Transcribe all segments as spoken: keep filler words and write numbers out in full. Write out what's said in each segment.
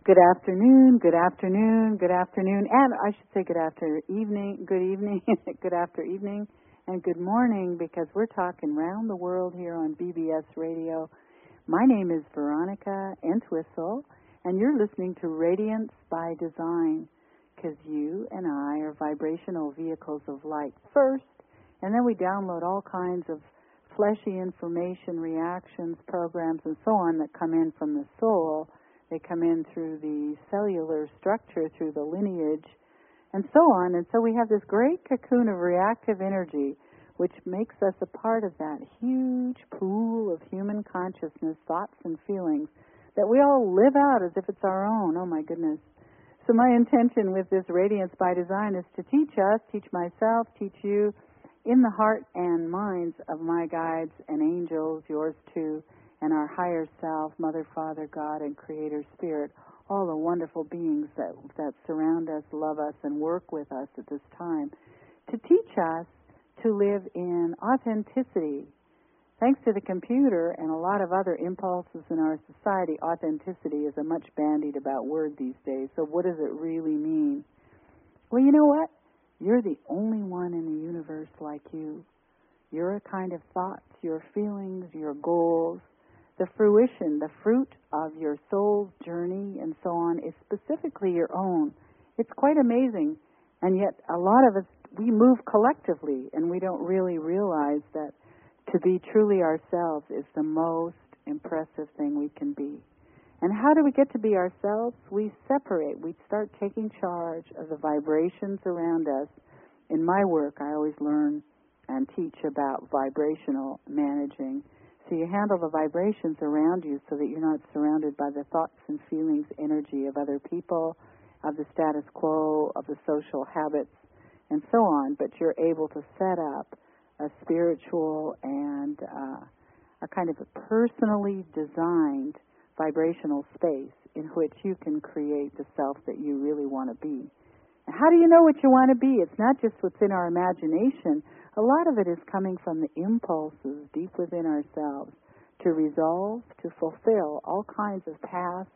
Good afternoon, good afternoon, good afternoon, and I should say good after evening, good evening, good after evening, and good morning, because we're talking round the world here on B B S Radio. My name is Veronica Entwistle, and you're listening to Radiance by Design, because you and I are vibrational vehicles of light first, and then we download all kinds of fleshy information, reactions, programs, and so on that come in from the soul. They come in through the cellular structure, through the lineage, and so on. And so we have this great cocoon of reactive energy, which makes us a part of that huge pool of human consciousness, thoughts and feelings that we all live out as if it's our own. Oh, my goodness. So my intention with this Radiance by Design is to teach us, teach myself, teach you, in the heart and minds of my guides and angels, yours too, and our higher self, Mother, Father, God, and Creator Spirit, all the wonderful beings that, that surround us, love us, and work with us at this time, to teach us to live in authenticity. Thanks to the computer and a lot of other impulses in our society, authenticity is a much bandied about word these days. So what does it really mean? Well, you know what? You're the only one in the universe like you. Your kind of thoughts, your feelings, your goals, the fruition, the fruit of your soul's journey and so on is specifically your own. It's quite amazing. And yet a lot of us, we move collectively and we don't really realize that to be truly ourselves is the most impressive thing we can be. And how do we get to be ourselves? We separate. We start taking charge of the vibrations around us. In my work, I always learn and teach about vibrational managing. So you handle the vibrations around you so that you're not surrounded by the thoughts and feelings, energy of other people, of the status quo, of the social habits, and so on. But you're able to set up a spiritual and uh, a kind of a personally designed vibrational space in which you can create the self that you really want to be. And how do you know what you want to be? It's not just what's in our imagination. A lot of it is coming from the impulses deep within ourselves to resolve, to fulfill all kinds of past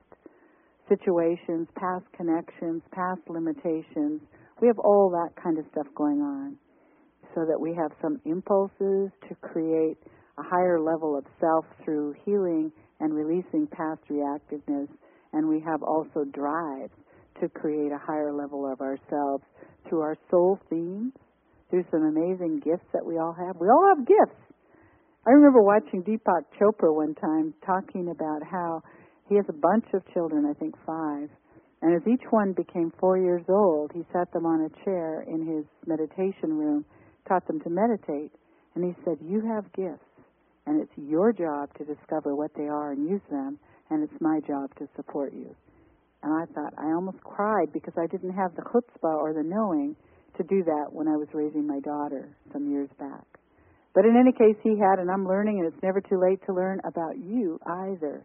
situations, past connections, past limitations. We have all that kind of stuff going on so that we have some impulses to create a higher level of self through healing and releasing past reactiveness, and we have also drives to create a higher level of ourselves through our soul themes, through some amazing gifts that we all have. We all have gifts. I remember watching Deepak Chopra one time talking about how he has a bunch of children, I think five, and as each one became four years old, he sat them on a chair in his meditation room, taught them to meditate, and he said, you have gifts. And it's your job to discover what they are and use them, and it's my job to support you. And I thought, I almost cried because I didn't have the chutzpah or the knowing to do that when I was raising my daughter some years back. But in any case, he had, and I'm learning, and it's never too late to learn about you either.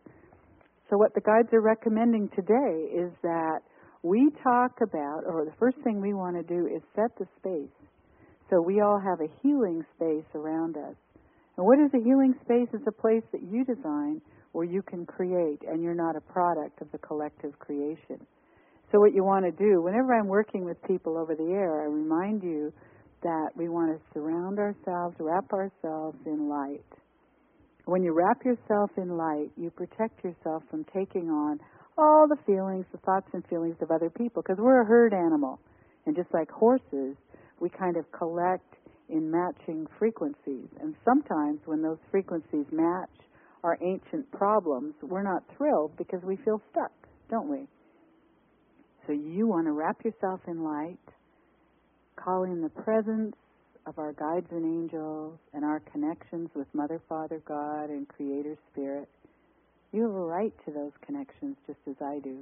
So what the guides are recommending today is that we talk about, or the first thing we want to do is set the space. So we all have a healing space around us. And what is a healing space? It's a place that you design where you can create, and you're not a product of the collective creation. So what you want to do, whenever I'm working with people over the air, I remind you that we want to surround ourselves, wrap ourselves in light. When you wrap yourself in light, you protect yourself from taking on all the feelings, the thoughts and feelings of other people, because we're a herd animal. And just like horses, we kind of collect in matching frequencies. And sometimes when those frequencies match our ancient problems, we're not thrilled because we feel stuck, don't we? So you want to wrap yourself in light, call in the presence of our guides and angels and our connections with Mother, Father, God, and Creator Spirit. You have a right to those connections just as I do.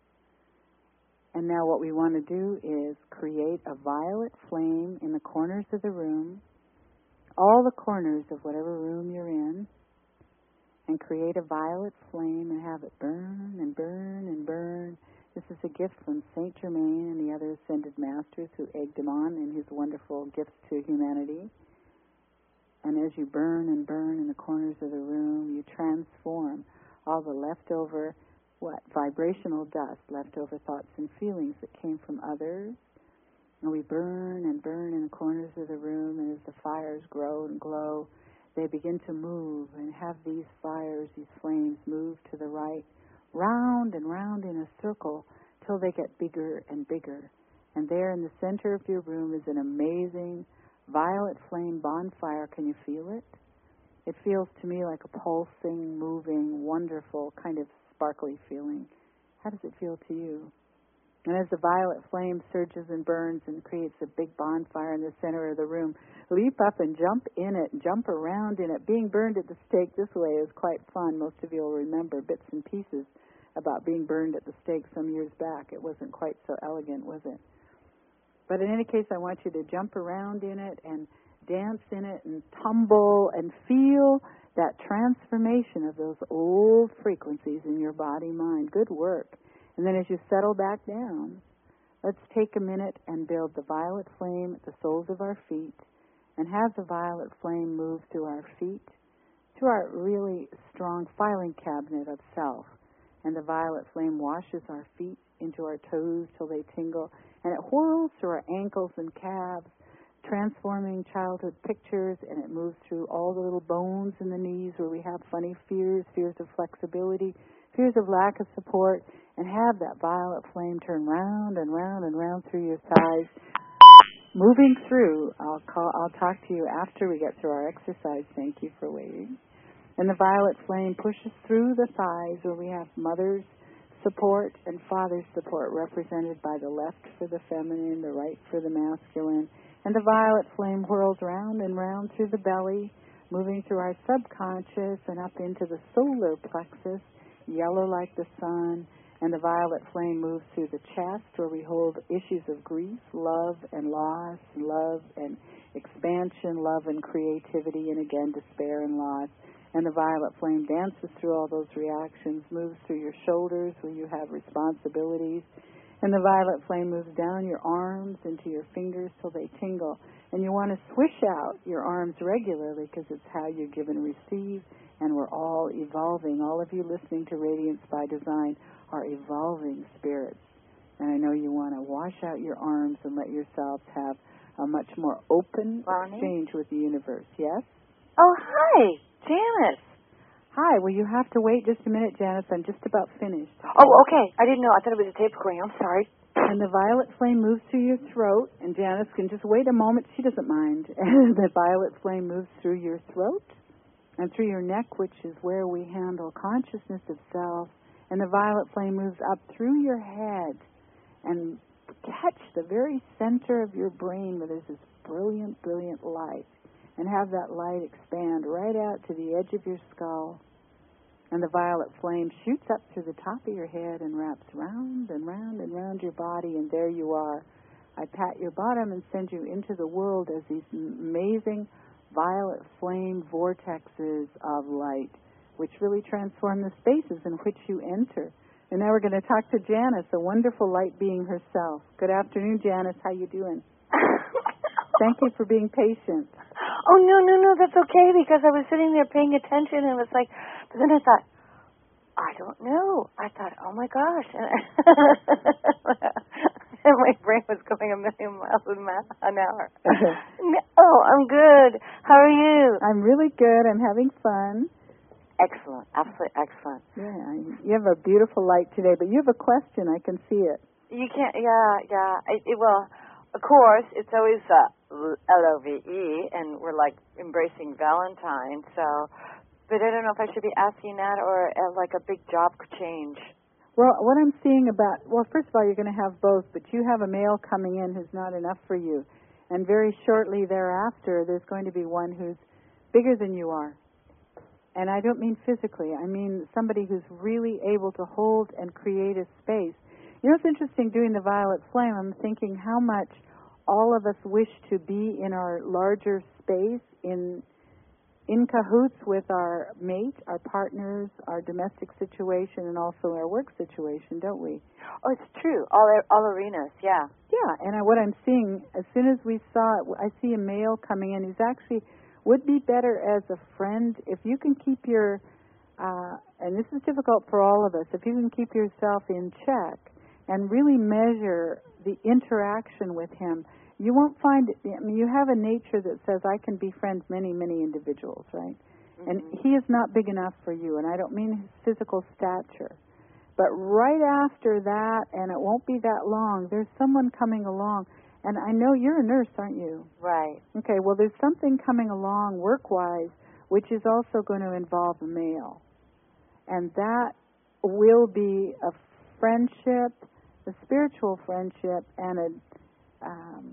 And now what we want to do is create a violet flame in the corners of the room, all the corners of whatever room you're in, and create a violet flame and have it burn and burn and burn. This is a gift from Saint Germain and the other ascended masters who egged him on in his wonderful gifts to humanity. And as you burn and burn in the corners of the room, you transform all the leftover what? Vibrational dust, leftover thoughts and feelings that came from others. And we burn and burn in the corners of the room, and as the fires grow and glow, they begin to move and have these fires, these flames move to the right, round and round in a circle till they get bigger and bigger. And there in the center of your room is an amazing violet flame bonfire. Can you feel it? It feels to me like a pulsing, moving, wonderful, kind of sparkly feeling. How does it feel to you? And as the violet flame surges and burns and creates a big bonfire in the center of the room, leap up and jump in it, jump around in it. Being burned at the stake this way is quite fun. Most of you will remember bits and pieces about being burned at the stake some years back. It wasn't quite so elegant, was it? But in any case, I want you to jump around in it and dance in it and tumble and feel that transformation of those old frequencies in your body, mind. Good work. And then as you settle back down, let's take a minute and build the violet flame at the soles of our feet and have the violet flame move through our feet to our really strong filing cabinet of self. And the violet flame washes our feet into our toes till they tingle, and it whirls through our ankles and calves, transforming childhood pictures, and it moves through all the little bones in the knees where we have funny fears, fears of flexibility, fears of lack of support, and have that violet flame turn round and round and round through your thighs, moving through. I'll call. I'll talk to you after we get through our exercise. Thank you for waiting. And the violet flame pushes through the thighs where we have mother's support and father's support, represented by the left for the feminine, the right for the masculine. And the violet flame whirls round and round through the belly, moving through our subconscious and up into the solar plexus, yellow like the sun. And the violet flame moves through the chest where we hold issues of grief, love and loss, love and expansion, love and creativity, and again despair and loss. And the violet flame dances through all those reactions, moves through your shoulders where you have responsibilities. And the violet flame moves down your arms into your fingers till they tingle. And you want to swish out your arms regularly because it's how you give and receive. And we're all evolving. All of you listening to Radiance by Design are evolving spirits. And I know you want to wash out your arms and let yourselves have a much more open Bonnie? exchange with the universe. Yes? Oh, hi, Janice. Hi. Well, you have to wait just a minute, Janice. I'm just about finished. Oh, okay. I didn't know. I thought it was a tape recording. I'm sorry. And the violet flame moves through your throat, and Janice can just wait a moment. She doesn't mind. And the violet flame moves through your throat and through your neck, which is where we handle consciousness of self. And the violet flame moves up through your head and catch the very center of your brain where there's this brilliant, brilliant light, and have that light expand right out to the edge of your skull. And the violet flame shoots up through the top of your head and wraps round and round and round your body, and there you are. I pat your bottom and send you into the world as these amazing violet flame vortexes of light, which really transform the spaces in which you enter. And now we're going to talk to Janice, a wonderful light being herself. Good afternoon, Janice. How you doing? Thank you for being patient. Oh, no, no, no, that's okay, because I was sitting there paying attention, and it was like, but then I thought, I don't know. I thought, oh, my gosh. And, and my brain was going a million miles an hour. Oh, I'm good. How are you? I'm really good. I'm having fun. Excellent. Absolutely excellent. Yeah, you have a beautiful light today, but you have a question. I can see it. You can't, yeah, yeah. It, it, well, of course, it's always uh, L O V E, and we're like embracing Valentine, so, but I don't know if I should be asking that or uh, like a big job change. Well, what I'm seeing about, well, first of all, you're going to have both, but you have a male coming in who's not enough for you. And very shortly thereafter, there's going to be one who's bigger than you are. And I don't mean physically. I mean somebody who's really able to hold and create a space. You know, it's interesting doing the violet flame. I'm thinking how much all of us wish to be in our larger space, in in cahoots with our mate, our partners, our domestic situation, and also our work situation, don't we? Oh, it's true. All all arenas, yeah. Yeah, and I, what I'm seeing, as soon as we saw it, I see a male coming in who's actually would be better as a friend. If you can keep your uh, and this is difficult for all of us, if you can keep yourself in check and really measure the interaction with him, you won't find, I mean, you have a nature that says, I can befriend many, many individuals, right? Mm-hmm. And he is not big enough for you, and I don't mean his physical stature. But right after that, and it won't be that long, there's someone coming along. And I know you're a nurse, aren't you? Right. Okay, well, there's something coming along work-wise which is also going to involve a male. And that will be a friendship, a spiritual friendship, and a, um,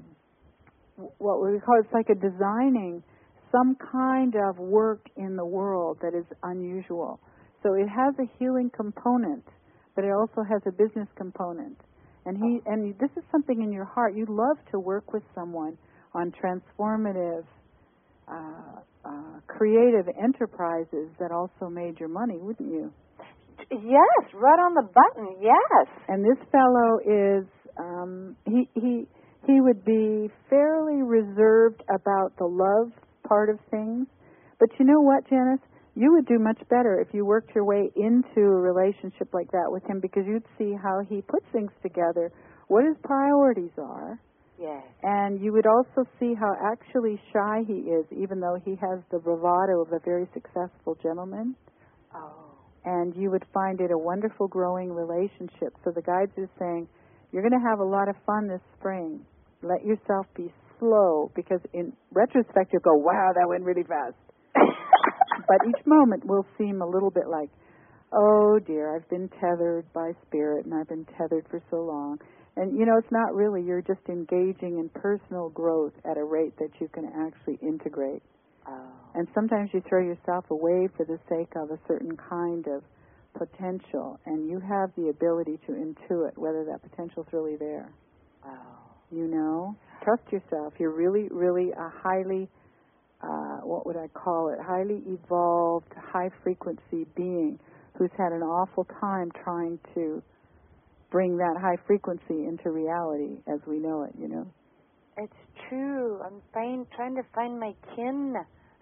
what we call, it's like a designing some kind of work in the world that is unusual. So it has a healing component, but it also has a business component. And he and this is something in your heart. You love to work with someone on transformative, uh, uh, creative enterprises that also made your money, wouldn't you? Yes, right on the button. Yes. And this fellow is um, he he he would be fairly reserved about the love part of things. But you know what, Janice? You would do much better if you worked your way into a relationship like that with him, because you'd see how he puts things together, what his priorities are. Yes. And you would also see how actually shy he is, even though he has the bravado of a very successful gentleman. Oh. And you would find it a wonderful growing relationship. So the guides are saying, you're going to have a lot of fun this spring. Let yourself be slow, because in retrospect you'll go, wow, that went really fast. But each moment will seem a little bit like, oh dear, I've been tethered by spirit, and I've been tethered for so long. And, you know, it's not really. You're just engaging in personal growth at a rate that you can actually integrate. Oh. And sometimes you throw yourself away for the sake of a certain kind of potential, and you have the ability to intuit whether that potential is really there. Oh. You know? Trust yourself. You're really, really a highly... Uh, what would I call it, highly evolved, high-frequency being who's had an awful time trying to bring that high frequency into reality as we know it, you know? It's true. I'm find, trying to find my kin.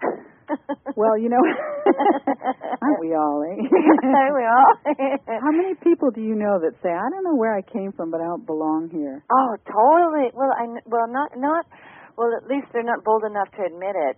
Well, you know, aren't we all, eh? Aren't we all? How many people do you know that say, I don't know where I came from, but I don't belong here? Oh, totally. Well, I, well, not, not... Well, at least they're not bold enough to admit it.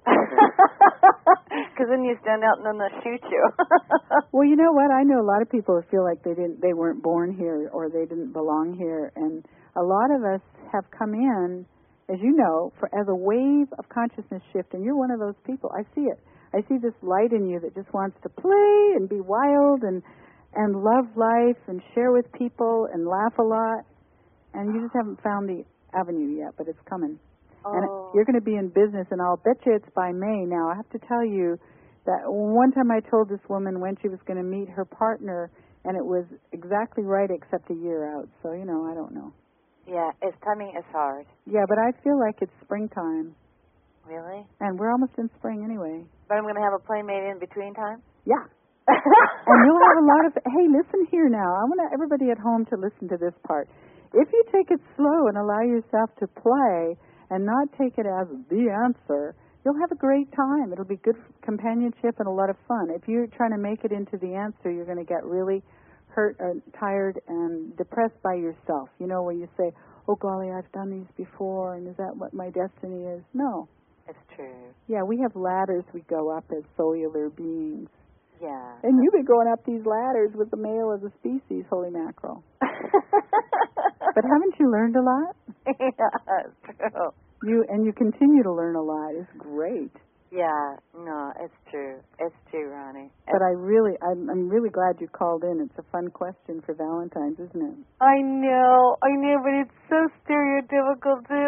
Because then you stand out and then they'll shoot you. Well, you know what? I know a lot of people who feel like they didn't, they weren't born here or they didn't belong here. And a lot of us have come in, as you know, for, as a wave of consciousness shift. And you're one of those people. I see it. I see this light in you that just wants to play and be wild and, and love life and share with people and laugh a lot. And you just haven't found the avenue yet, but it's coming. Oh. And you're going to be in business, and I'll bet you it's by May. Now, I have to tell you that one time I told this woman when she was going to meet her partner, and it was exactly right except a year out. So, you know, I don't know. Yeah, it's timing is hard. Yeah, but I feel like it's springtime. Really? And we're almost in spring anyway. But I'm going to have a playmate in between time? Yeah. And you'll have a lot of, hey, listen here now. I want everybody at home to listen to this part. If you take it slow and allow yourself to play and not take it as the answer, you'll have a great time. It'll be good companionship and a lot of fun. If you're trying to make it into the answer, you're going to get really hurt and tired and depressed by yourself. You know, where you say, oh, golly, I've done these before, and is that what my destiny is? No. It's true. Yeah, we have ladders we go up as cellular beings. Yeah. And you've been going up these ladders with the male of the species, holy mackerel. But haven't you learned a lot? Yeah, it's true. You and you continue to learn a lot. It's great. Yeah, no, it's true. It's true, Ronnie. It's but I really, I'm, I'm really glad you called in. It's a fun question for Valentine's, isn't it? I know, I know, but it's so stereotypical too.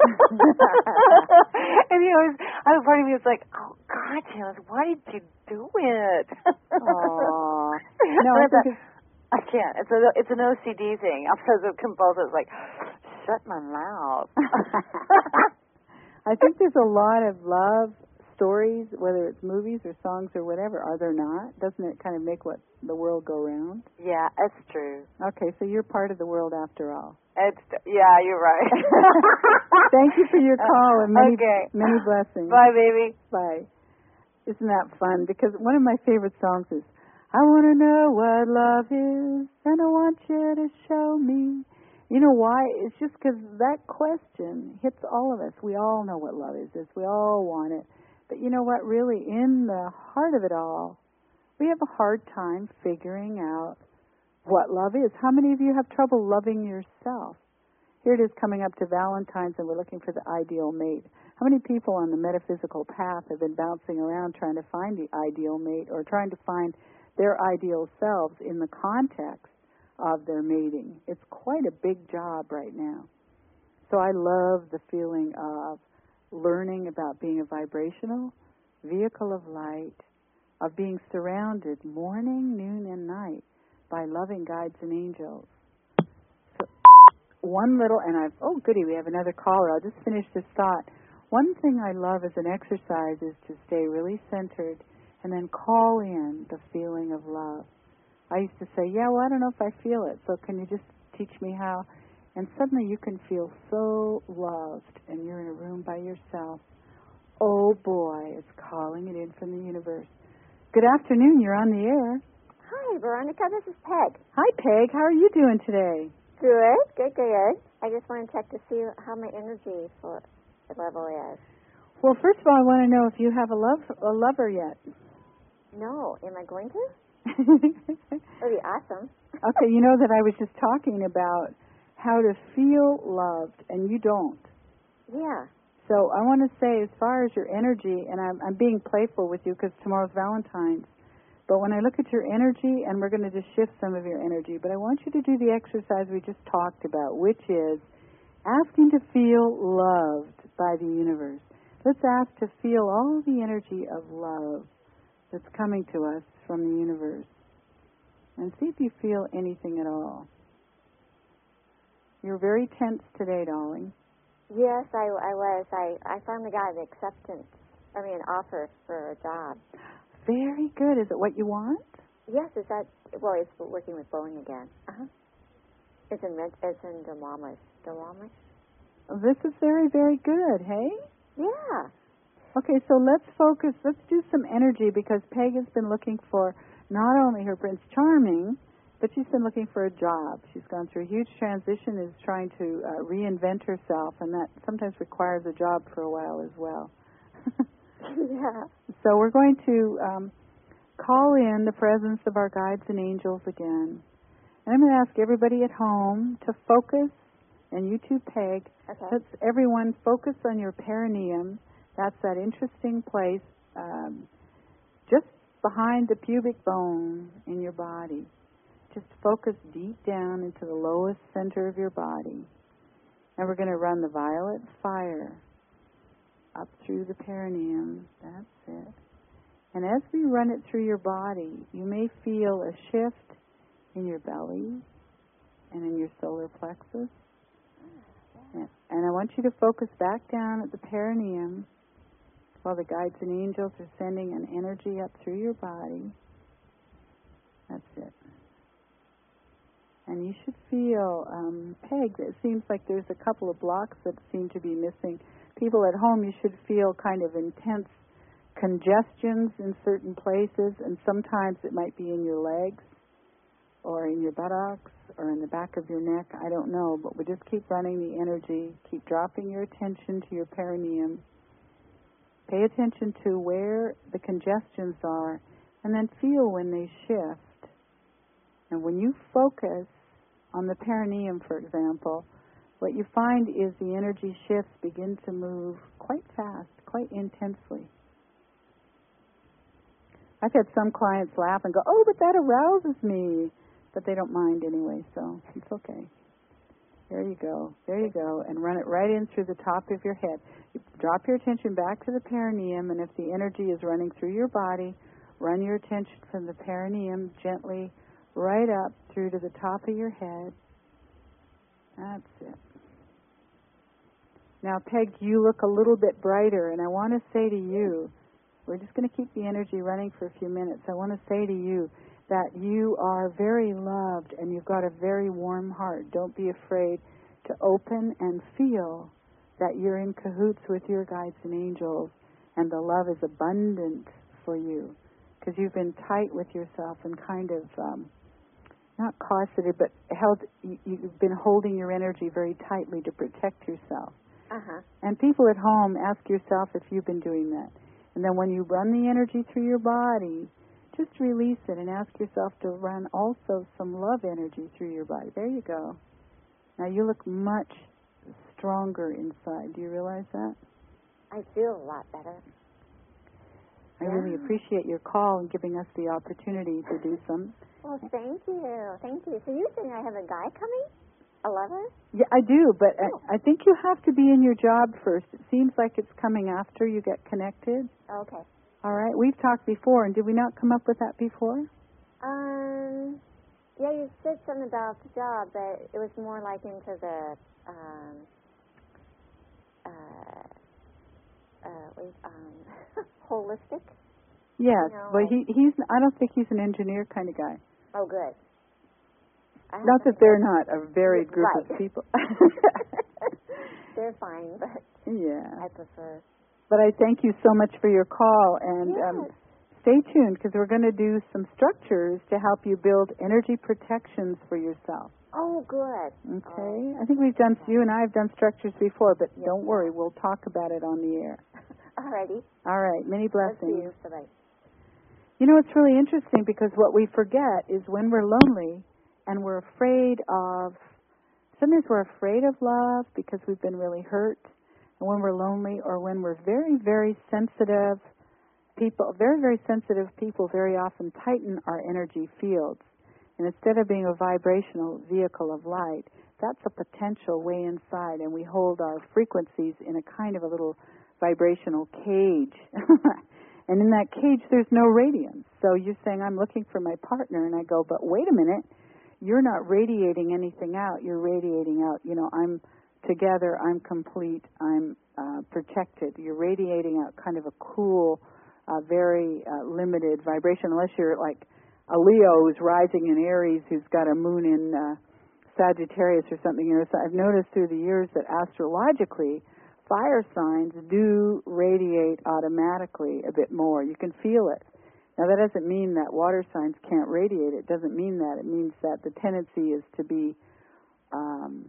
And you know, I was part of me was like, oh God, Janice, why did you do it? Aww. No, I think it's. I can't. It's a it's an O C D thing. I'm so compulsive. It's like, shut my mouth. I think there's a lot of love stories, whether it's movies or songs or whatever. Are there not? Doesn't it kind of make what the world go round? Yeah, it's true. Okay, so you're part of the world after all. It's yeah, you're right. Thank you for your call and many okay. many blessings. Bye, baby. Bye. Isn't that fun? Because one of my favorite songs is, I want to know what love is, and I want you to show me. You know why? It's just because that question hits all of us. We all know what love is. is. We all want it. But you know what? Really, in the heart of it all, we have a hard time figuring out what love is. How many of you have trouble loving yourself? Here it is coming up to Valentine's, and we're looking for the ideal mate. How many people on the metaphysical path have been bouncing around trying to find the ideal mate or trying to find their ideal selves in the context of their mating? It's quite a big job right now. So I love the feeling of learning about being a vibrational vehicle of light, of being surrounded morning, noon, and night by loving guides and angels. So one little, and I've, oh goody, we have another caller. I'll just finish this thought. One thing I love as an exercise is to stay really centered and then call in the feeling of love. I used to say, yeah, well, I don't know if I feel it, so can you just teach me how? And suddenly you can feel so loved, and you're in a room by yourself. Oh boy, it's calling it in from the universe. Good afternoon, you're on the air. Hi, Veronica, this is Peg. Hi, Peg, how are you doing today? Good, good, good. I just want to check to see how my energy for the level is. Well, first of all, I want to know if you have a love a lover yet. No, am I going to? That'd be awesome. Okay, you know that I was just talking about how to feel loved, and you don't. Yeah. So I want to say, as far as your energy, and I'm, I'm being playful with you because tomorrow's Valentine's, but when I look at your energy, and we're going to just shift some of your energy, but I want you to do the exercise we just talked about, which is asking to feel loved by the universe. Let's ask to feel all the energy of love that's coming to us from the universe. And see if you feel anything at all. You're very tense today, darling. Yes, I, I was. I, I finally got an acceptance, I mean, an offer for a job. Very good. Is it what you want? Yes, is that, well, it's working with Boeing again. Uh-huh. It's in, it's in Duwamish. Duwamish? This is very, very good, hey? Yeah. Okay, so let's focus. Let's do some energy, because Peg has been looking for not only her Prince Charming, but she's been looking for a job. She's gone through a huge transition, is trying to uh, reinvent herself, and that sometimes requires a job for a while as well. Yeah. So we're going to um, call in the presence of our guides and angels again. And I'm going to ask everybody at home to focus, and you too, Peg. Okay. Let's everyone focus on your perineum. That's that interesting place um, just behind the pubic bone in your body. Just focus deep down into the lowest center of your body. And we're going to run the violet fire up through the perineum. That's it. And as we run it through your body, you may feel a shift in your belly and in your solar plexus. And I want you to focus back down at the perineum while the guides and angels are sending an energy up through your body. That's it. And you should feel, um, Peg, it seems like there's a couple of blocks that seem to be missing. People at home, you should feel kind of intense congestions in certain places, and sometimes it might be in your legs or in your buttocks or in the back of your neck. I don't know, but we just keep running the energy. Keep dropping your attention to your perineum. Pay attention to where the congestions are, and then feel when they shift. And when you focus on the perineum, for example, what you find is the energy shifts begin to move quite fast, quite intensely. I've had some clients laugh and go, oh, but that arouses me. But they don't mind anyway, so it's okay. There you go. There you go. And run it right in through the top of your head. You drop your attention back to the perineum, and if the energy is running through your body, run your attention from the perineum gently right up through to the top of your head. That's it. Now, Peg, you look a little bit brighter, and I want to say to you, we're just going to keep the energy running for a few minutes. I want to say to you that you are very loved, and you've got a very warm heart. Don't be afraid to open and feel that you're in cahoots with your guides and angels, and the love is abundant for you, because you've been tight with yourself and kind of um, not cosseted, but held. You, you've been holding your energy very tightly to protect yourself. Uh-huh. And people at home, ask yourself if you've been doing that. And then when you run the energy through your body, just release it and ask yourself to run also some love energy through your body. There you go. Now you look much stronger inside. Do you realize that? I feel a lot better. I yeah. really appreciate your call and giving us the opportunity to do some. Well, thank you. Thank you. So you're saying I have a guy coming? A lover? Yeah, I do, but oh. I, I think you have to be in your job first. It seems like it's coming after you get connected. Okay. All right. We've talked before, and did we not come up with that before? Um, yeah, you said something about the job, but it was more like into the, um, uh, uh, wait, um, holistic. Yes, you know, but like, he he's. I don't think he's an engineer kind of guy. Oh, good. I Not that they're not a varied group right. of people. They're fine, but yeah. I prefer. But I thank you so much for your call, and yes. um, stay tuned because we're going to do some structures to help you build energy protections for yourself. Oh, good. Okay. Oh. I think we've done, Okay. you and I have done structures before, but yes, don't worry, we'll talk about it on the air. Alrighty. All right. Many blessings. Let's see you. Bye-bye. You know, it's really interesting because what we forget is when we're lonely and we're afraid of, sometimes we're afraid of love because we've been really hurt, and when we're lonely or when we're very, very sensitive people, very, very sensitive people very often tighten our energy fields. And instead of being a vibrational vehicle of light, that's a potential way inside, and we hold our frequencies in a kind of a little vibrational cage. And in that cage, there's no radiance. So you're saying, I'm looking for my partner, and I go, but wait a minute, you're not radiating anything out. You're radiating out, you know, I'm together, I'm complete, I'm uh, protected. You're radiating out kind of a cool, uh, very uh, limited vibration, unless you're like a Leo who's rising in Aries who's got a moon in uh, Sagittarius or something. You know, so I've noticed through the years that astrologically, fire signs do radiate automatically a bit more. You can feel it. Now, that doesn't mean that water signs can't radiate. It doesn't mean that. It means that the tendency is to be, um,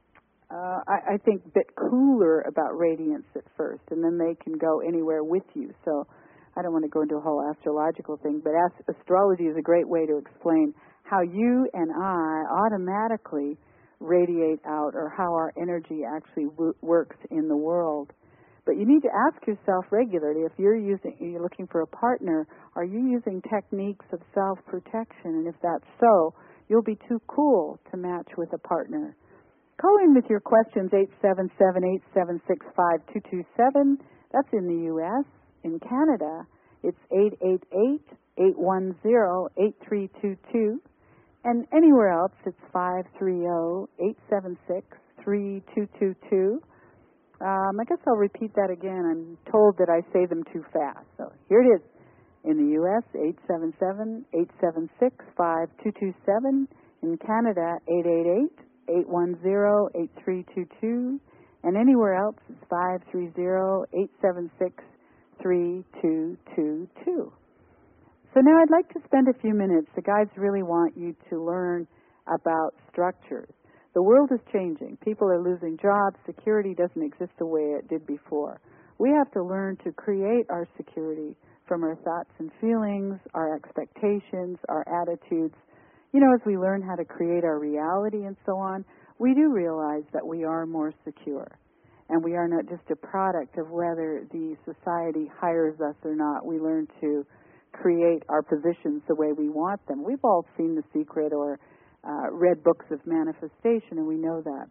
uh, I, I think, a bit cooler about radiance at first, and then they can go anywhere with you. So I don't want to go into a whole astrological thing, but ast- astrology is a great way to explain how you and I automatically radiate out, or how our energy actually w- works in the world. But you need to ask yourself regularly, if you're using, you're looking for a partner, are you using techniques of self-protection? And if that's so, you'll be too cool to match with a partner. Call in with your questions, eight seven seven, eight seven six, five two two seven. That's in the U S In Canada, it's eight eight eight, eight one zero, eight three two two. And anywhere else, it's five three zero, eight seven six, three two two two. Um, I guess I'll repeat that again. I'm told that I say them too fast. So here it is. In the U S, eight seven seven, eight seven six, five two two seven. In Canada, eight eight eight, eight one zero, eight three two two. And anywhere else, it's five three zero, eight seven six, three two two two. So now I'd like to spend a few minutes. The guides really want you to learn about structures. The world is changing. People are losing jobs. Security doesn't exist the way it did before. We have to learn to create our security from our thoughts and feelings, our expectations, our attitudes. You know, as we learn how to create our reality and so on, we do realize that we are more secure. And we are not just a product of whether the society hires us or not. We learn to create our positions the way we want them. We've all seen The Secret or uh, read books of manifestation, and we know that.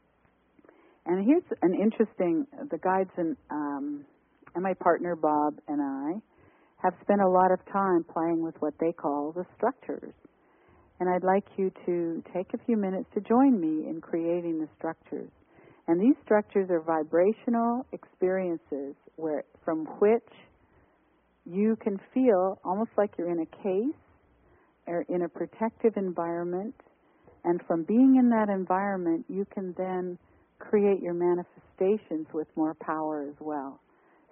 And here's an interesting, the guides and, um, and my partner Bob and I have spent a lot of time playing with what they call the structures. And I'd like you to take a few minutes to join me in creating the structures. And these structures are vibrational experiences where, from which you can feel almost like you're in a case or in a protective environment, and from being in that environment, you can then create your manifestations with more power as well.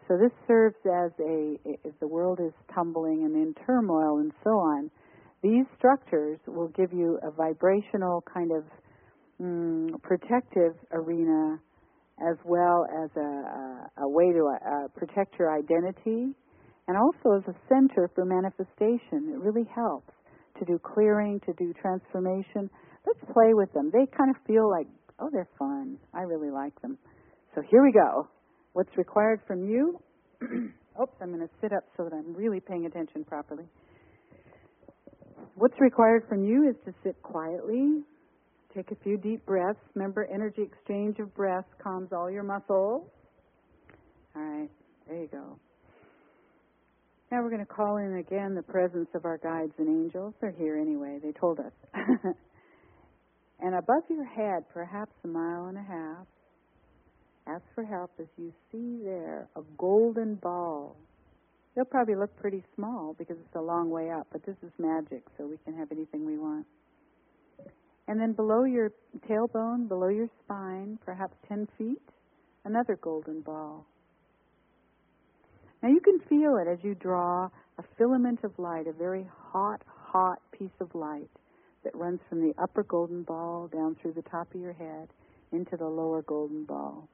So this serves as a, if the world is tumbling and in turmoil and so on, these structures will give you a vibrational kind of mm, protective arena, as well as a, a, a way to uh, protect your identity, and also as a center for manifestation. It really helps to do clearing, to do transformation. Let's play with them. They kind of feel like, oh, they're fun. I really like them. So here we go. What's required from you? Oops, I'm going to sit up so that I'm really paying attention properly. What's required from you is to sit quietly. Take a few deep breaths. Remember, energy exchange of breaths calms all your muscles. All right, there you go. Now we're going to call in again the presence of our guides and angels. They're here anyway. They told us. And above your head, perhaps a mile and a half, ask for help as you see there a golden ball. They'll probably look pretty small because it's a long way up, but this is magic, so we can have anything we want. And then below your tailbone, below your spine, perhaps ten feet, another golden ball. Now you can feel it as you draw a filament of light, a very hot, hot piece of light that runs from the upper golden ball down through the top of your head into the lower golden ball.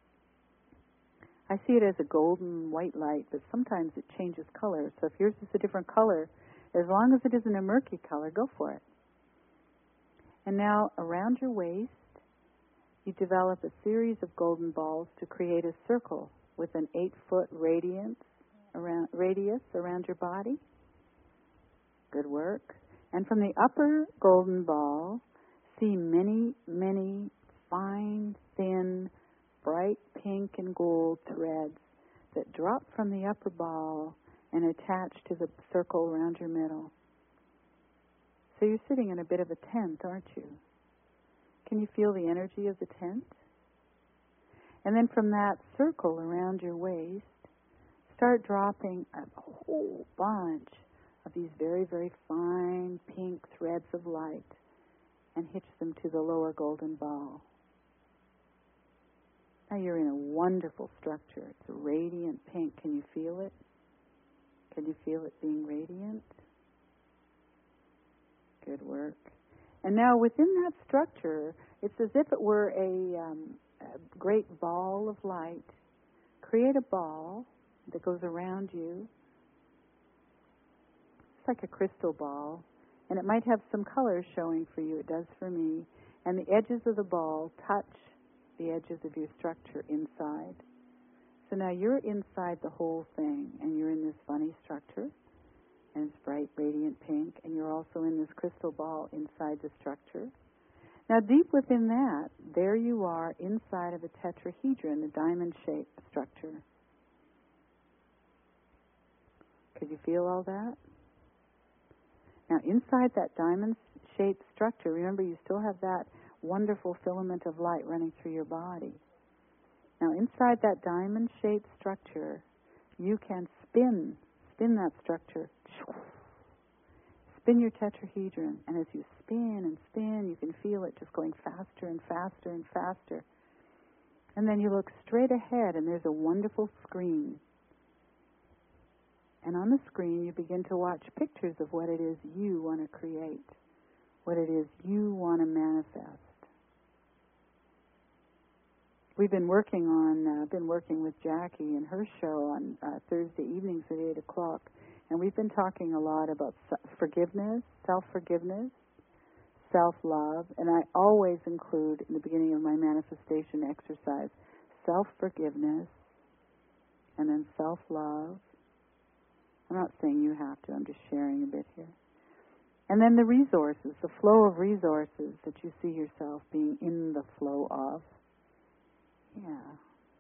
I see it as a golden white light, but sometimes it changes color. So if yours is a different color, as long as it isn't a murky color, go for it. And now around your waist, you develop a series of golden balls to create a circle with an eight-foot radiance around, radius around your body. Good work. And from the upper golden ball, see many, many fine, thin, bright pink and gold threads that drop from the upper ball and attach to the circle around your middle. So you're sitting in a bit of a tent, aren't you? Can you feel the energy of the tent? And then from that circle around your waist, start dropping a whole bunch of these very, very fine pink threads of light and hitch them to the lower golden ball. Now you're in a wonderful structure. It's a radiant pink. Can you feel it? Can you feel it being radiant? Good work. And now within that structure, it's as if it were a, um, a great ball of light. Create a ball that goes around you. It's like a crystal ball. And it might have some colors showing for you. It does for me. And the edges of the ball touch the edges of your structure inside. So now you're inside the whole thing, and you're in this funny structure, and it's bright, radiant pink, and you're also in this crystal ball inside the structure. Now deep within that, there you are inside of a tetrahedron, a diamond-shaped structure. Could you feel all that? Now inside that diamond-shaped structure, remember you still have that wonderful filament of light running through your body. Now inside that diamond-shaped structure, you can spin, spin that structure. Spin your tetrahedron, and as you spin and spin, you can feel it just going faster and faster and faster. And then you look straight ahead, and there's a wonderful screen. And on the screen, you begin to watch pictures of what it is you want to create, what it is you want to manifest. We've been working on, uh, been working with Jackie and her show on uh, Thursday evenings at eight o'clock, and we've been talking a lot about forgiveness, self-forgiveness, self-love, and I always include in the beginning of my manifestation exercise self-forgiveness and then self-love. I'm not saying you have to, I'm just sharing a bit here. And then the resources, the flow of resources that you see yourself being in the flow of. Yeah.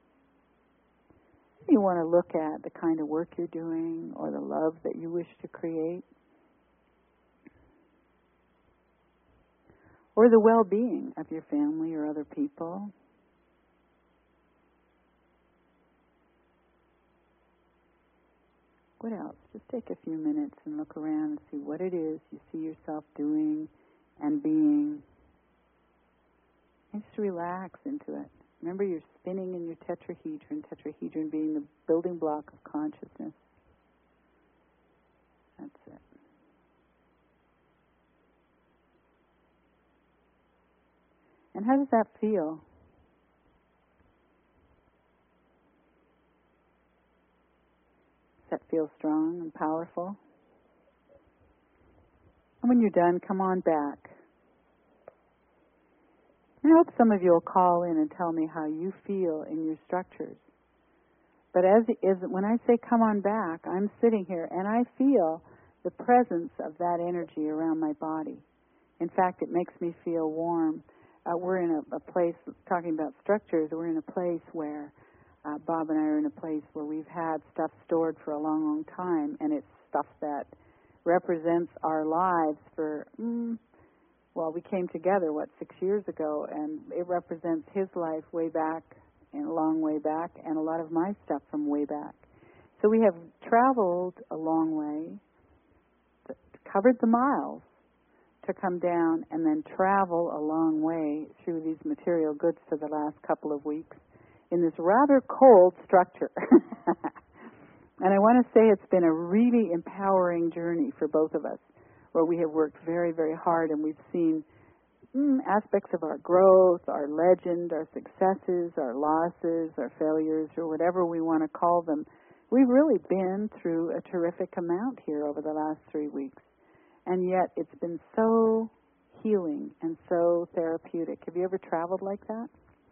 You want to look at the kind of work you're doing or the love that you wish to create. Or the well-being of your family or other people. What else? Just take a few minutes and look around and see what it is you see yourself doing and being. And just relax into it. Remember, you're spinning in your tetrahedron, tetrahedron being the building block of consciousness. That's it. And how does that feel? Does that feel strong and powerful? And when you're done, come on back. I hope some of you will call in and tell me how you feel in your structures. But as is, when I say come on back, I'm sitting here and I feel the presence of that energy around my body. In fact, it makes me feel warm. Uh, we're in a, a place, talking about structures, we're in a place where, uh, Bob and I are in a place where we've had stuff stored for a long, long time, and it's stuff that represents our lives for, mm, well, we came together, what, six years ago, and it represents his life way back, and a long way back, and a lot of my stuff from way back. So we have traveled a long way, covered the miles to come down, and then travel a long way through these material goods for the last couple of weeks in this rather cold structure. And I want to say it's been a really empowering journey for both of us, where we have worked very, very hard, and we've seen mm, aspects of our growth, our legend, our successes, our losses, our failures, or whatever we want to call them. We've really been through a terrific amount here over the last three weeks. And yet it's been so healing and so therapeutic. Have you ever traveled like that?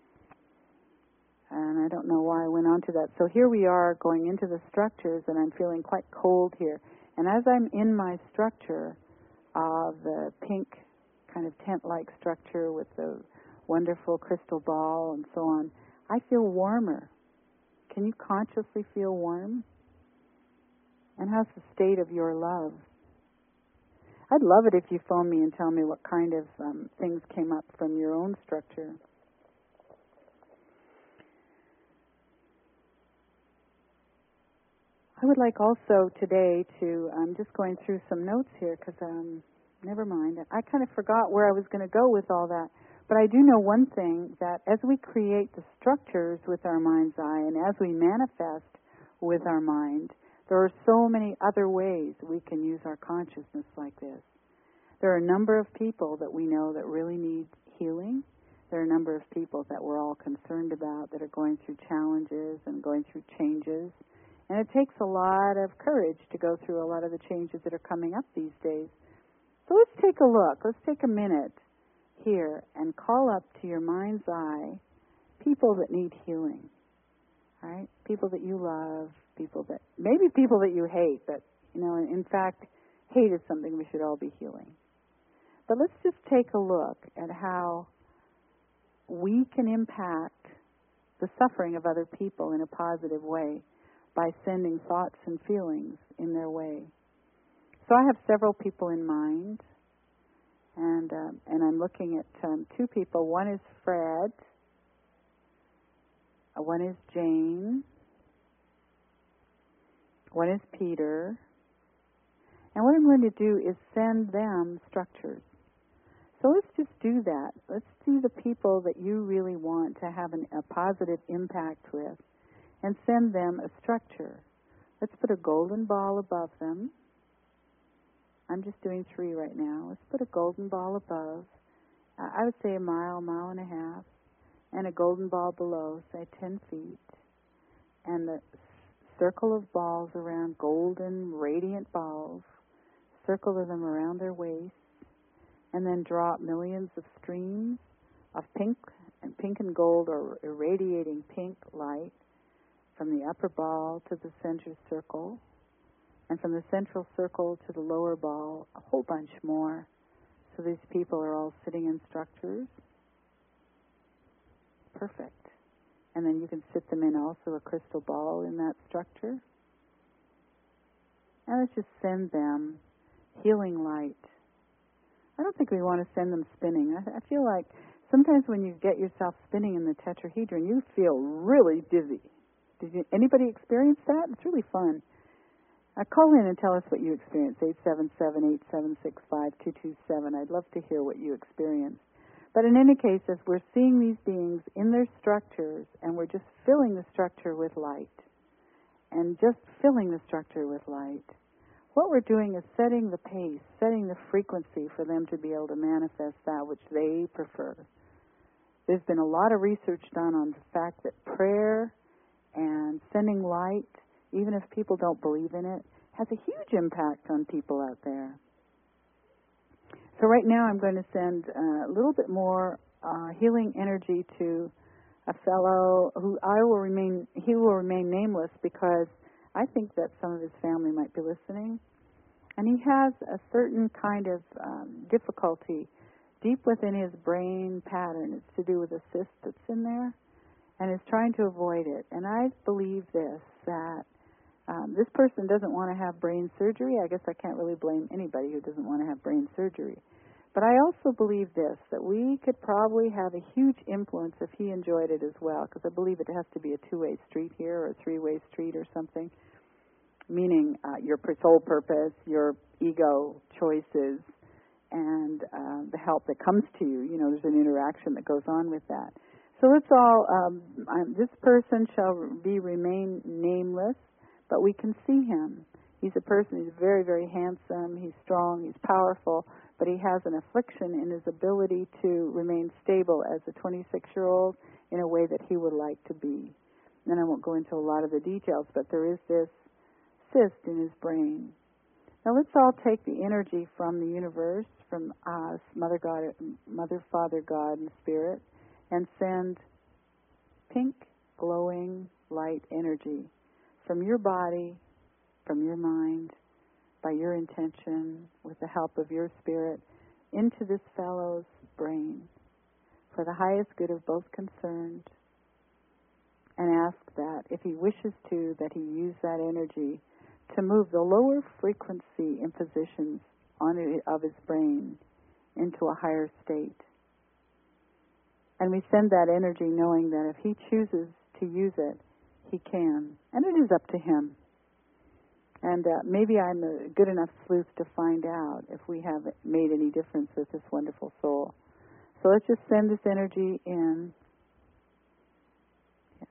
And I don't know why I went on to that. So here we are going into the structures, and I'm feeling quite cold here. And as I'm in my structure of the pink kind of tent-like structure with the wonderful crystal ball and so on, I feel warmer. Can you consciously feel warm? And how's the state of your love? I'd love it if you phone me and tell me what kind of um, things came up from your own structure. I would like also today to, I'm just going through some notes here because, um, never mind, I kind of forgot where I was going to go with all that. But I do know one thing, that as we create the structures with our mind's eye and as we manifest with our mind, there are so many other ways we can use our consciousness like this. There are a number of people that we know that really need healing. There are a number of people that we're all concerned about that are going through challenges and going through changes. And it takes a lot of courage to go through a lot of the changes that are coming up these days. So let's take a look. Let's take a minute here and call up to your mind's eye people that need healing. All right? People that you love, people that, maybe people that you hate, but, you know, in fact, hate is something we should all be healing. But let's just take a look at how we can impact the suffering of other people in a positive way by sending thoughts and feelings in their way. So I have several people in mind, and um, and I'm looking at um, two people. One is Fred, uh, one is Jane, one is Peter, and what I'm going to do is send them structures. So let's just do that. Let's do the people that you really want to have an, a positive impact with, and send them a structure. Let's put a golden ball above them. I'm just doing three right now. Let's put a golden ball above. Uh, I would say a mile, mile and a half, and a golden ball below, say ten feet. And the circle of balls around, golden, radiant balls, circle them around their waist, and then draw millions of streams of pink and pink and gold or irradiating pink light from the upper ball to the center circle, and from the central circle to the lower ball, a whole bunch more. So these people are all sitting in structures. Perfect. And then you can sit them in also a crystal ball in that structure. And let's just send them healing light. I don't think we want to send them spinning. I, I feel like sometimes when you get yourself spinning in the tetrahedron, you feel really dizzy. Did you, anybody experience that? It's really fun. Uh, call in and tell us what you experienced, eight seven seven, eight seven six, five two two seven. I'd love to hear what you experienced. But in any case, as we're seeing these beings in their structures, and we're just filling the structure with light, and just filling the structure with light, what we're doing is setting the pace, setting the frequency for them to be able to manifest that which they prefer. There's been a lot of research done on the fact that prayer and sending light, even if people don't believe in it, has a huge impact on people out there. So right now I'm going to send uh, a little bit more uh, healing energy to a fellow who I will remain, he will remain nameless because I think that some of his family might be listening. And he has a certain kind of um, difficulty deep within his brain pattern. It's to do with a cyst that's in there, and is trying to avoid it. And I believe this, that um, this person doesn't want to have brain surgery. I guess I can't really blame anybody who doesn't want to have brain surgery. But I also believe this, that we could probably have a huge influence if he enjoyed it as well, because I believe it has to be a two-way street here, or a three-way street or something, meaning uh, your sole purpose, your ego choices, and uh, the help that comes to you. You know, there's an interaction that goes on with that. So let's all, um, um, this person shall be remain nameless, but we can see him. He's a person, he's very, very handsome, he's strong, he's powerful, but he has an affliction in his ability to remain stable as a twenty-six-year-old in a way that he would like to be. And I won't go into a lot of the details, but there is this cyst in his brain. Now let's all take the energy from the universe, from us, Mother God, Mother, Father, God, and Spirit, and send pink, glowing, light energy from your body, from your mind, by your intention, with the help of your spirit, into this fellow's brain, for the highest good of both concerned, and ask that, if he wishes to, that he use that energy to move the lower frequency impositions on it, of his brain into a higher state. And we send that energy knowing that if he chooses to use it, he can. And it is up to him. And uh, maybe I'm a good enough sleuth to find out if we have made any difference with this wonderful soul. So let's just send this energy in. Yeah.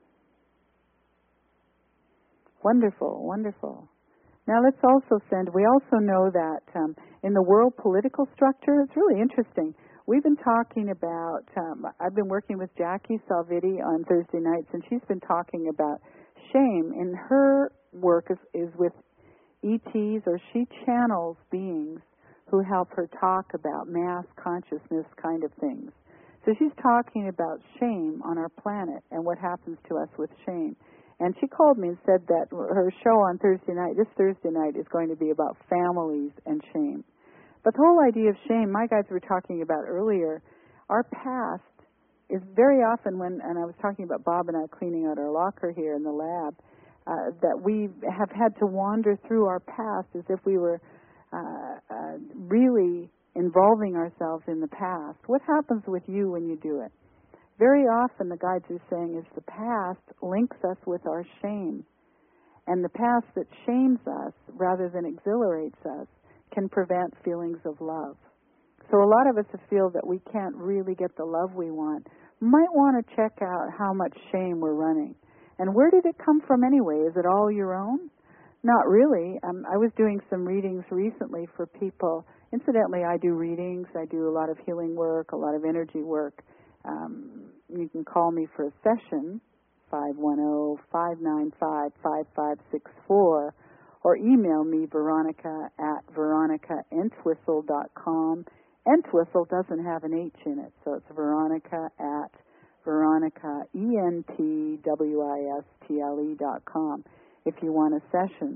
Wonderful, wonderful. Now let's also send, we also know that um, in the world political structure, it's really interesting. We've been talking about, um, I've been working with Jackie Salviti on Thursday nights, and she's been talking about shame. And her work is, is with E Ts, or she channels beings who help her talk about mass consciousness kind of things. So she's talking about shame on our planet and what happens to us with shame. And she called me and said that her show on Thursday night, this Thursday night, is going to be about families and shame. But the whole idea of shame, my guys were talking about earlier, our past is very often when, and I was talking about Bob and I cleaning out our locker here in the lab, uh, that we have had to wander through our past as if we were uh, uh, really involving ourselves in the past. What happens with you when you do it? Very often the guides are saying is the past links us with our shame. And the past that shames us rather than exhilarates us can prevent feelings of love. So a lot of us feel that we can't really get the love we want. Might want to check out how much shame we're running. And where did it come from anyway? Is it all your own? Not really. Um, I was doing some readings recently for people. Incidentally, I do readings. I do a lot of healing work, a lot of energy work. Um, you can call me for a session, five one zero, five nine five, five five six four, or email me, Veronica at veronica entwistle dot com. Entwistle doesn't have an H in it, so it's Veronica at Veronica, E N T W I S T L E dot com, if you want a session.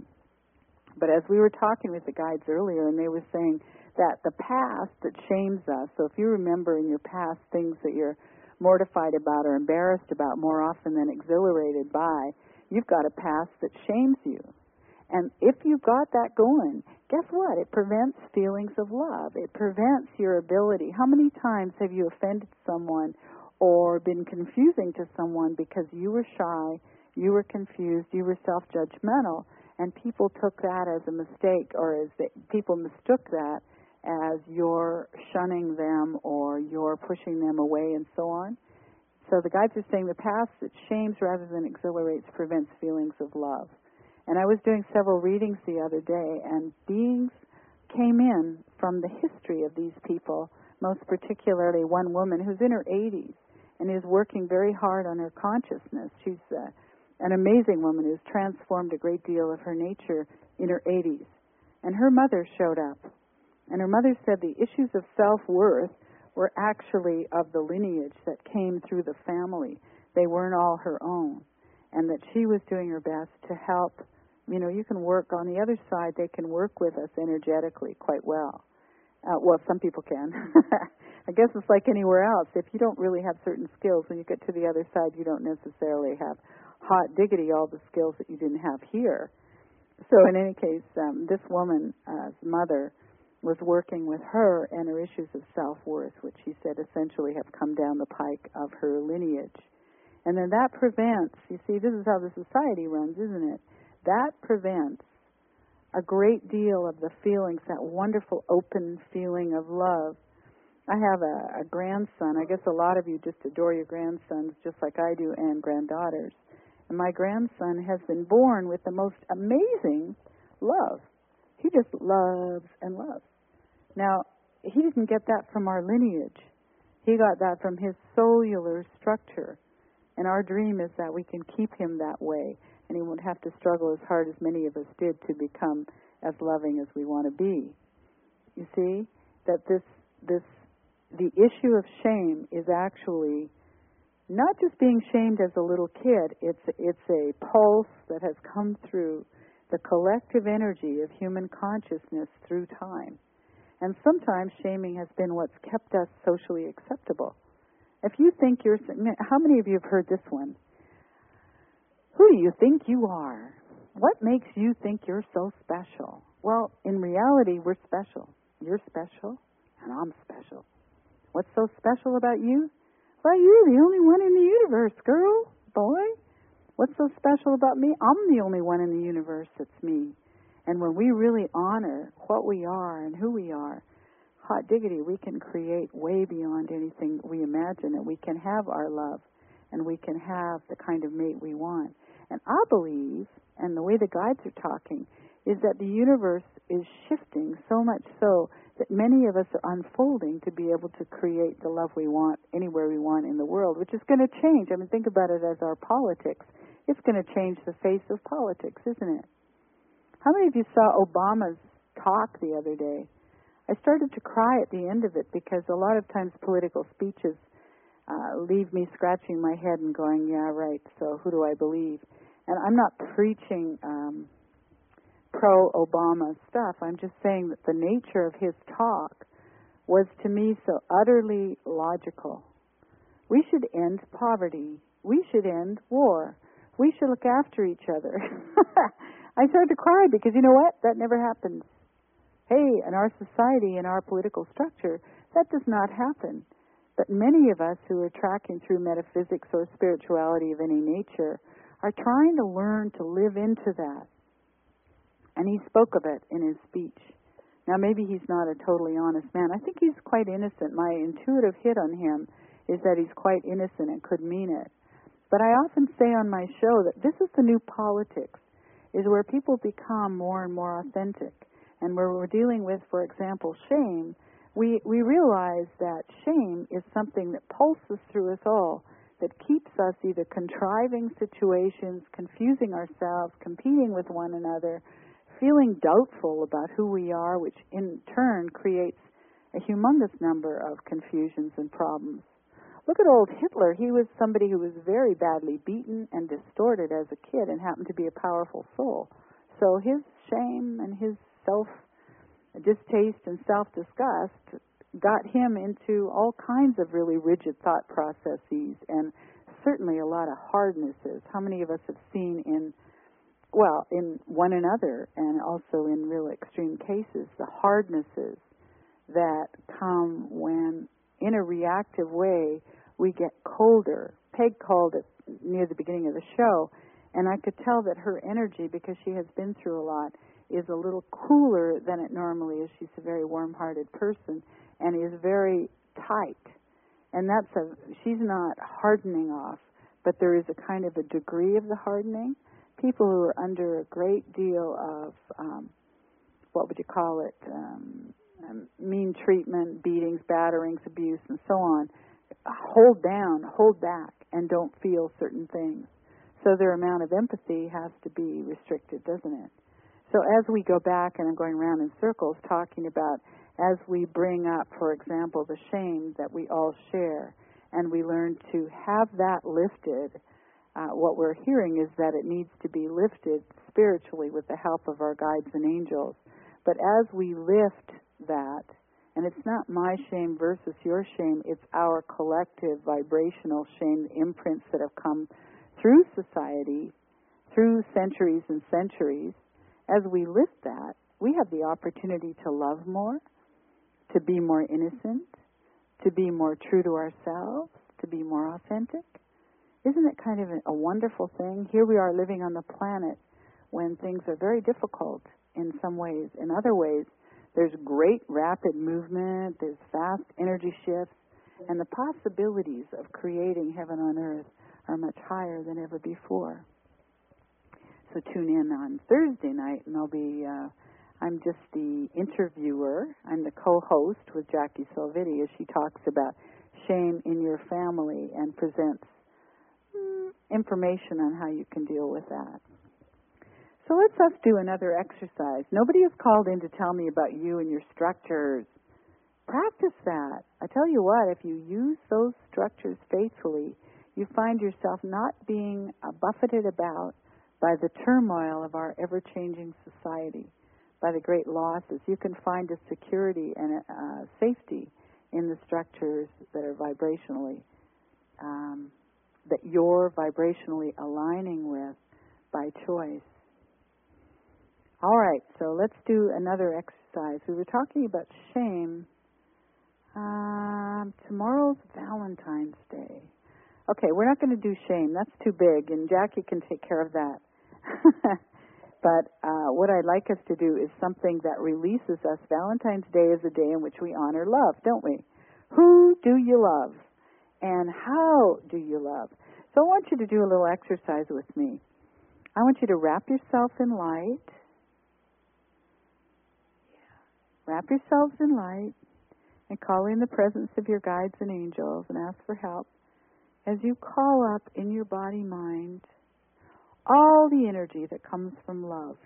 But as we were talking with the guides earlier, and they were saying that the past that shames us, so if you remember in your past things that you're mortified about or embarrassed about more often than exhilarated by, you've got a past that shames you. And if you've got that going, guess what? It prevents feelings of love. It prevents your ability. How many times have you offended someone or been confusing to someone because you were shy, you were confused, you were self-judgmental, and people took that as a mistake, or as they, people mistook that as you're shunning them or you're pushing them away and so on. So the guides are saying the path that shames rather than exhilarates prevents feelings of love. And I was doing several readings the other day, and beings came in from the history of these people, most particularly one woman who's in her eighties and is working very hard on her consciousness. She's uh, an amazing woman who's transformed a great deal of her nature in her eighties. And her mother showed up. And her mother said the issues of self-worth were actually of the lineage that came through the family. They weren't all her own. And that she was doing her best to help. You know, you can work on the other side. They can work with us energetically quite well. Uh, well, some people can. I guess it's like anywhere else. If you don't really have certain skills, when you get to the other side, you don't necessarily have hot diggity all the skills that you didn't have here. So in any case, um, this woman's uh, mother was working with her and her issues of self-worth, which she said essentially have come down the pike of her lineage. And then that prevents, you see, this is how the society runs, isn't it? That prevents a great deal of the feelings, that wonderful open feeling of love. I have a, a grandson. I guess a lot of you just adore your grandsons just like I do, and granddaughters. And my grandson has been born with the most amazing love. He just loves and loves. Now, he didn't get that from our lineage. He got that from his cellular structure. And our dream is that we can keep him that way, and he won't have to struggle as hard as many of us did to become as loving as we want to be. You see, that this, this, the issue of shame is actually not just being shamed as a little kid. It's, it's a pulse that has come through the collective energy of human consciousness through time. And sometimes shaming has been what's kept us socially acceptable. If you think you're, how many of you have heard this one? Who do you think you are? What makes you think you're so special? Well, in reality, we're special. You're special, and I'm special. What's so special about you? Well, you're the only one in the universe, girl, boy. What's so special about me? I'm the only one in the universe that's me. And when we really honor what we are and who we are, hot diggity, we can create way beyond anything we imagine, and we can have our love, and we can have the kind of mate we want. And I believe, and the way the guides are talking, is that the universe is shifting so much so that many of us are unfolding to be able to create the love we want anywhere we want in the world, which is going to change. I mean, think about it as our politics. It's going to change the face of politics, isn't it? How many of you saw Obama's talk the other day? I started to cry at the end of it because a lot of times political speeches uh, leave me scratching my head and going, yeah, right, so who do I believe? And I'm not preaching um, pro-Obama stuff. I'm just saying that the nature of his talk was to me so utterly logical. We should end poverty. We should end war. We should look after each other. I started to cry because, you know what? That never happens. Hey, in our society, in our political structure, that does not happen. But many of us who are tracking through metaphysics or spirituality of any nature are trying to learn to live into that. And he spoke of it in his speech. Now, maybe he's not a totally honest man. I think he's quite innocent. My intuitive hit on him is that he's quite innocent and could mean it. But I often say on my show that this is the new politics, is where people become more and more authentic. And where we're dealing with, for example, shame, we, we realize that shame is something that pulses through us all, that keeps us either contriving situations, confusing ourselves, competing with one another, feeling doubtful about who we are, which in turn creates a humongous number of confusions and problems. Look at old Hitler. He was somebody who was very badly beaten and distorted as a kid and happened to be a powerful soul. So his shame and his self-distaste and self-disgust got him into all kinds of really rigid thought processes and certainly a lot of hardnesses. How many of us have seen in, well, in one another and also in real extreme cases, the hardnesses that come when, in a reactive way, we get colder. Peg called it near the beginning of the show, and I could tell that her energy, because she has been through a lot, is a little cooler than it normally is. She's a very warm-hearted person and is very tight. And that's a, she's not hardening off, but there is a kind of a degree of the hardening. People who are under a great deal of, um, what would you call it, um, um, mean treatment, beatings, batterings, abuse, and so on, hold down, hold back, and don't feel certain things. So their amount of empathy has to be restricted, doesn't it? So as we go back, and I'm going around in circles talking about, as we bring up, for example, the shame that we all share, and we learn to have that lifted, uh, what we're hearing is that it needs to be lifted spiritually with the help of our guides and angels. But as we lift that, and it's not my shame versus your shame, it's our collective vibrational shame, imprints that have come through society, through centuries and centuries. As we lift that, we have the opportunity to love more, to be more innocent, to be more true to ourselves, to be more authentic. Isn't it kind of a wonderful thing? Here we are living on the planet when things are very difficult in some ways. In other ways, there's great rapid movement, there's fast energy shifts, and the possibilities of creating heaven on earth are much higher than ever before. So tune in on Thursday night, and I'll be, uh, I'm just the interviewer. I'm the co-host with Jackie Salviti as she talks about shame in your family and presents mm, information on how you can deal with that. So let's us do another exercise. Nobody is called in to tell me about you and your structures. Practice that. I tell you what, if you use those structures faithfully, you find yourself not being uh, buffeted about by the turmoil of our ever-changing society, by the great losses. You can find a security and a uh, safety in the structures that are vibrationally, um, that you're vibrationally aligning with by choice. All right, so let's do another exercise. We were talking about shame. Um, tomorrow's Valentine's Day. Okay, we're not going to do shame. That's too big, and Jackie can take care of that. But uh, what I'd like us to do is something that releases us. Valentine's Day is a day in which we honor love, don't we? Who do you love? And how do you love? So I want you to do a little exercise with me. I want you to wrap yourself in light. Wrap yourselves in light and call in the presence of your guides and angels and ask for help as you call up in your body-mind all the energy that comes from love.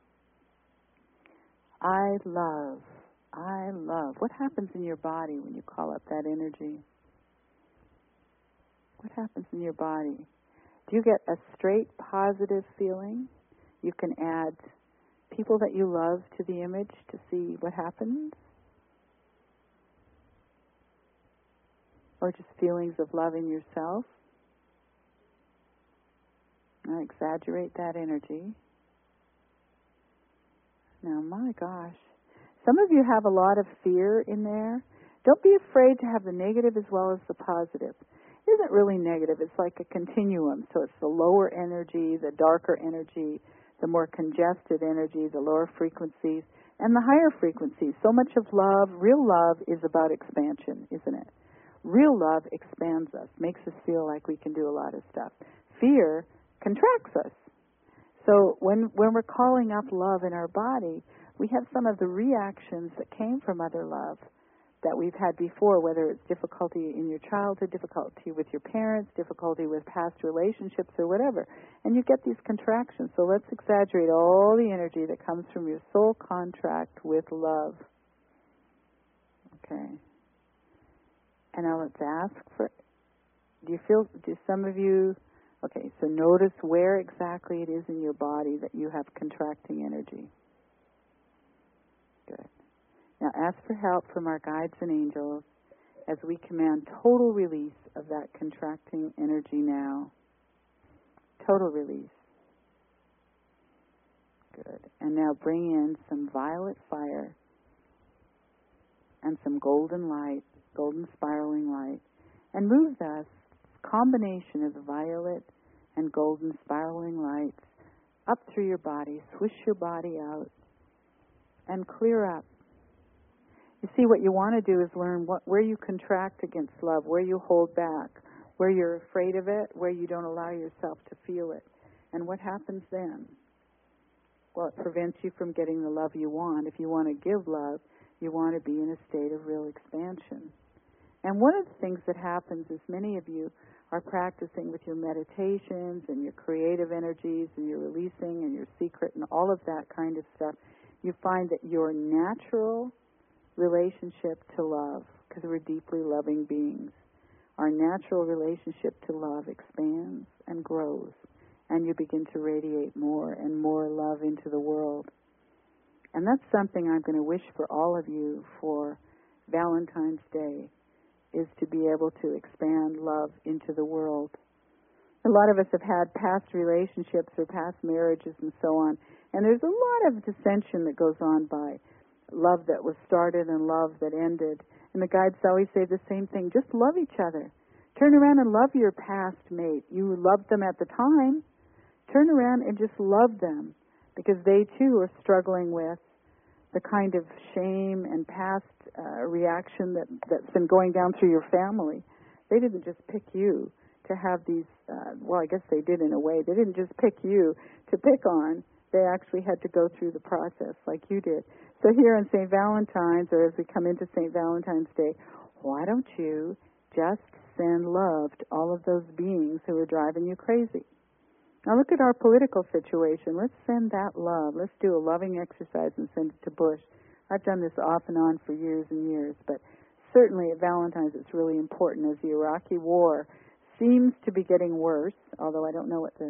I love. I love. What happens in your body when you call up that energy? What happens in your body? Do you get a straight positive feeling? You can add people that you love to the image to see what happens? Or just feelings of love in yourself? Now exaggerate that energy. Now, my gosh. Some of you have a lot of fear in there. Don't be afraid to have the negative as well as the positive. It isn't really negative. It's like a continuum. So it's the lower energy, the darker energy, the more congested energy, the lower frequencies, and the higher frequencies. So much of love, real love, is about expansion, isn't it? Real love expands us, makes us feel like we can do a lot of stuff. Fear contracts us. So when when we're calling up love in our body, we have some of the reactions that came from other love that we've had before, whether it's difficulty in your childhood, difficulty with your parents, difficulty with past relationships or whatever. And you get these contractions. So let's exaggerate all the energy that comes from your soul contract with love. Okay. And now let's ask for, do you feel, do some of you, okay, so notice where exactly it is in your body that you have contracting energy. Good. Now ask for help from our guides and angels as we command total release of that contracting energy now. Total release. Good. And now bring in some violet fire and some golden light, golden spiraling light, and move this combination of the violet and golden spiraling lights up through your body. Swish your body out and clear up. You see, what you want to do is learn what, where you contract against love, where you hold back, where you're afraid of it, where you don't allow yourself to feel it. And what happens then? Well, it prevents you from getting the love you want. If you want to give love, you want to be in a state of real expansion. And one of the things that happens is many of you are practicing with your meditations and your creative energies and your releasing and your secret and all of that kind of stuff. You find that your natural relationship to love, because we're deeply loving beings, our natural relationship to love expands and grows, and you begin to radiate more and more love into the world. And that's something I'm going to wish for all of you for Valentine's Day, is to be able to expand love into the world. A lot of us have had past relationships or past marriages and so on, and there's a lot of dissension that goes on by love that was started and love that ended. And the guides always say the same thing: just love each other. Turn around and love your past mate. You loved them at the time. Turn around and just love them, because they too are struggling with the kind of shame and past uh, reaction that, that's been going down through your family. They didn't just pick you to have these, uh, well, I guess they did in a way. They didn't just pick you to pick on. They actually had to go through the process like you did. So here on Saint Valentine's, or as we come into Saint Valentine's Day, why don't you just send love to all of those beings who are driving you crazy? Now look at our political situation. Let's send that love. Let's do a loving exercise and send it to Bush. I've done this off and on for years and years, but certainly at Valentine's it's really important, as the Iraqi war seems to be getting worse, although I don't know what the...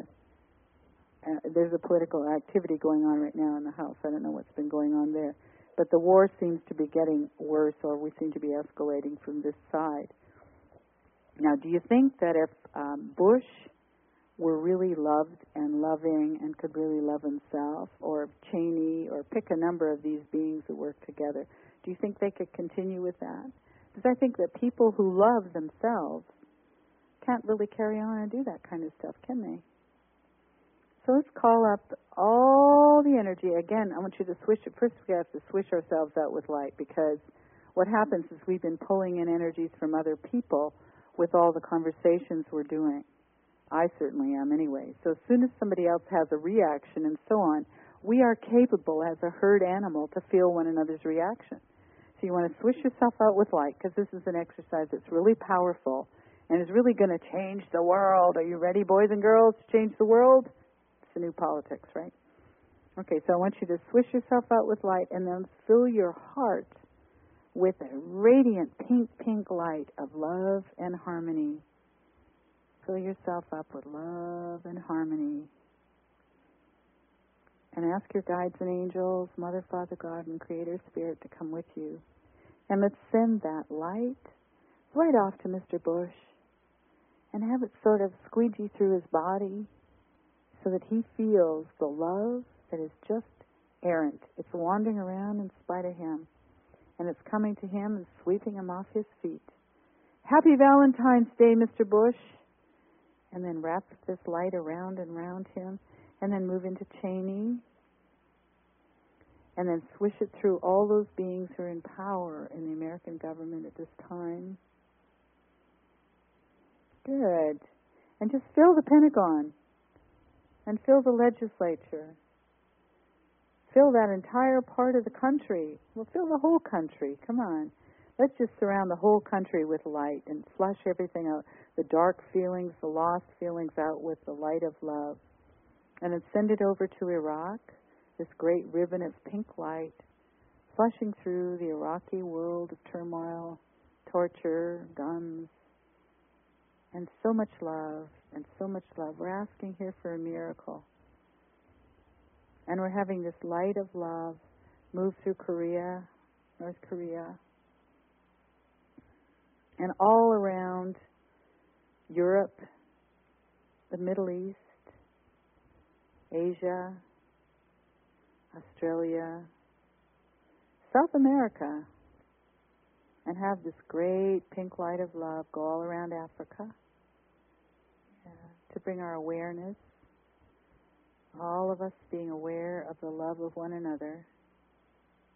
Uh, there's a political activity going on right now in the House. I don't know what's been going on there. But the war seems to be getting worse, or we seem to be escalating from this side. Now, do you think that if um, Bush were really loved and loving and could really love himself, or Cheney, or pick a number of these beings who work together, do you think they could continue with that? Because I think that people who love themselves can't really carry on and do that kind of stuff, can they? So let's call up all the energy. Again, I want you to switch it. First, we have to switch ourselves out with light, because what happens is we've been pulling in energies from other people with all the conversations we're doing. I certainly am anyway. So as soon as somebody else has a reaction and so on, we are capable as a herd animal to feel one another's reaction. So you want to switch yourself out with light, because this is an exercise that's really powerful and is really going to change the world. Are you ready, boys and girls, to change the world? The new politics, right? Okay, so I want you to swish yourself out with light, and then fill your heart with a radiant pink, pink light of love and harmony. Fill yourself up with love and harmony. And ask your guides and angels, Mother, Father, God, and Creator Spirit to come with you. And let's send that light right off to Mister Bush and have it sort of squeegee through his body, so that he feels the love that is just errant. It's wandering around in spite of him, and it's coming to him and sweeping him off his feet. Happy Valentine's Day, Mister Bush. And then wrap this light around and around him, and then move into Cheney, and then swish it through all those beings who are in power in the American government at this time. Good. And just fill the Pentagon. And fill the legislature. Fill that entire part of the country. Well, fill the whole country. Come on. Let's just surround the whole country with light and flush everything out. The dark feelings, the lost feelings out with the light of love. And then send it over to Iraq, this great ribbon of pink light, flushing through the Iraqi world of turmoil, torture, guns, and so much love, and so much love. We're asking here for a miracle. And we're having this light of love move through Korea, North Korea, and all around Europe, the Middle East, Asia, Australia, South America, and have this great pink light of love go all around Africa. To bring our awareness, all of us being aware of the love of one another,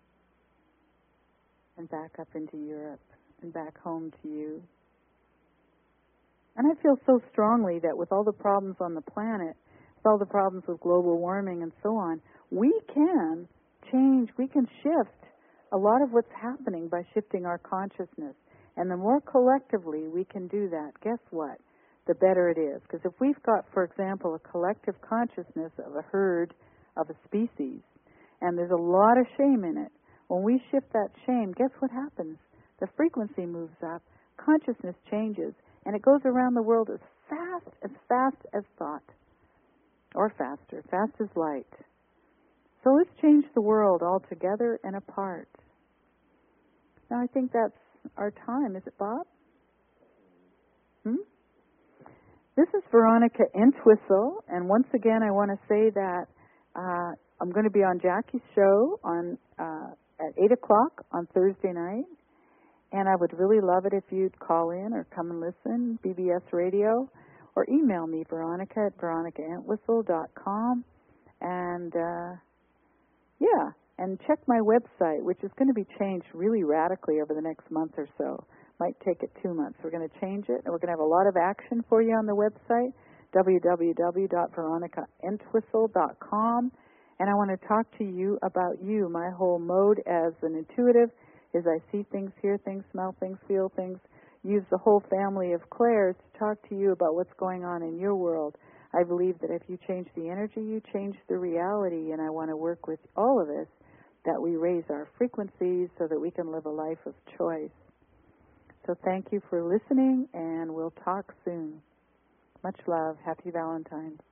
and back up into Europe and back home to you. And I feel so strongly that with all the problems on the planet, with all the problems with global warming and so on, we can change, we can shift a lot of what's happening by shifting our consciousness. And the more collectively we can do that, guess what? The better it is. Because if we've got, for example, a collective consciousness of a herd, of a species, and there's a lot of shame in it, when we shift that shame, guess what happens? The frequency moves up, consciousness changes, and it goes around the world as fast, as fast as thought. Or faster, fast as light. So let's change the world all together and apart. Now I think that's our time. Is it, Bob? Hmm? This is Veronica Entwistle, and once again I want to say that uh, I'm going to be on Jackie's show on uh, at eight o'clock on Thursday night, and I would really love it if you'd call in or come and listen, B B S Radio, or email me, Veronica at veronica entwistle dot com, and uh, yeah, and check my website, which is going to be changed really radically over the next month or so. Might take it two months. We're going to change it, and we're going to have a lot of action for you on the website, w w w dot veronica entwistle dot com. And I want to talk to you about you. My whole mode as an intuitive is I see things, hear things, smell things, feel things, use the whole family of clairs to talk to you about what's going on in your world. I believe that if you change the energy, you change the reality, and I want to work with all of us that we raise our frequencies so that we can live a life of choice. So thank you for listening, and we'll talk soon. Much love. Happy Valentine's.